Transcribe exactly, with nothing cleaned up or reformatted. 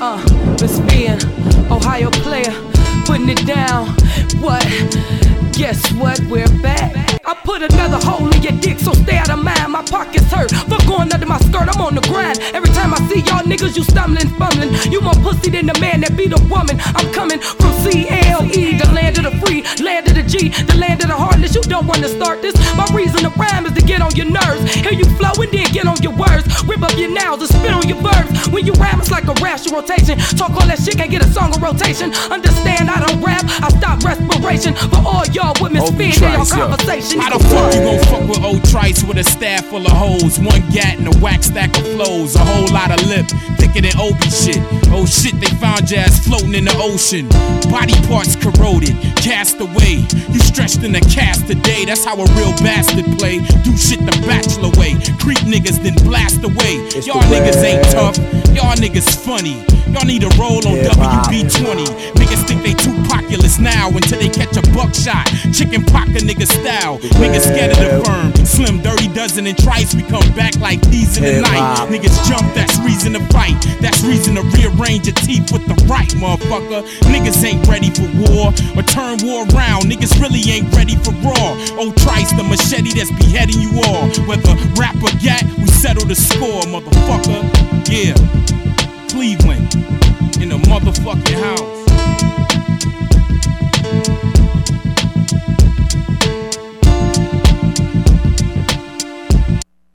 Uh, Miss Bean, Ohio player, putting it down. What? Guess what? We're back. I put another hole in your dick, so stay out of mind. My pockets hurt. Fuck going under my skirt, I'm on the grind. Every time I see y'all niggas, you stumbling, fumbling. You more pussy than the man that beat a woman. I'm coming from C L E, the land of the free, land of the G, the land of the heartless. You don't wanna start this. My reason to rhyme is to get on your nerves. Hear you flow and then get on your words. Rip up your nails and spit on your verbs. When you rhyme, it's like a rational rotation. Talk all that shit, can't get a song in rotation. Understand, I don't rap, I stop respiration. For all y'all with Miss Bean in your conversation. How the fuck you gon' fuck with old Trice with a staff full of hoes? One gat and a whack stack of flows. A whole lot of lip, thicker than Obi shit. Oh shit, they found your ass floating in the ocean. Body parts corroded, cast away. You stretched in a cast today, that's how a real bastard play. Do shit the bachelor way. Creep niggas then blast away. Y'all niggas ain't tough, y'all niggas funny. Y'all need a roll on yeah, W B twenty. Niggas think they too populous now until they catch a buckshot. Chicken pocket nigga style. Niggas scared of the firm. Slim, Dirty Dozen, and Trice. We come back like these in the night. Niggas jump, that's reason to fight. That's reason to rearrange your teeth with the right, motherfucker. Niggas ain't ready for war or turn war around. Niggas really ain't ready for raw. Oh, Trice, the machete that's beheading you all. Whether rap or gat, we settle the score, motherfucker. Yeah. Cleveland, in the motherfucking house.